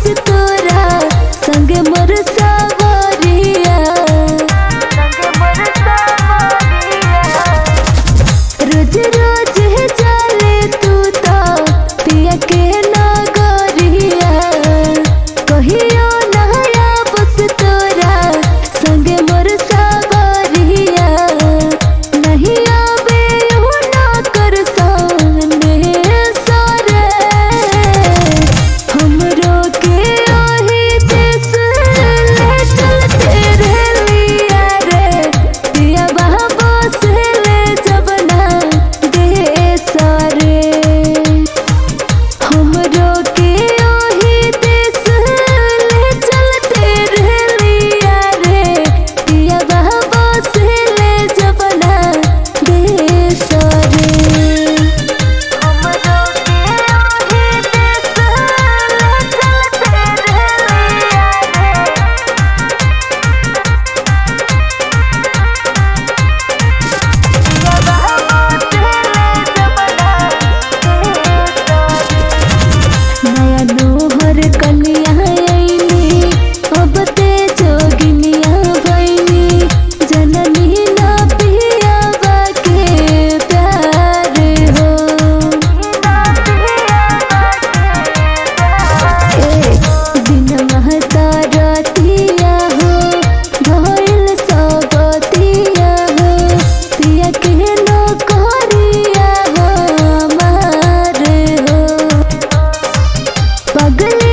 तोरा संग मोर सावरिया रोज रोज जाले तू तो पिया के नगरिया कहियो नया बस तोरा संग मोर सावरिया नहीं आवे उ ना कर साने सारे हमरो के ओही देश ले चलते रहलिया रे पिया बाबा से ले जबना देश रे हमरो के ओही देश ले चलते रहलिया रे पिया बाबा से ले जबना देश रे हमरो के ओही देश ले चलते नया नोहर कन्या आईनी अब ते जोगिनिया भईनी जननी ना पियावा के प्यार हो दिन महता रतिया हो भइल सबतिया हो पिया के नौकरिया हो मार हो पगल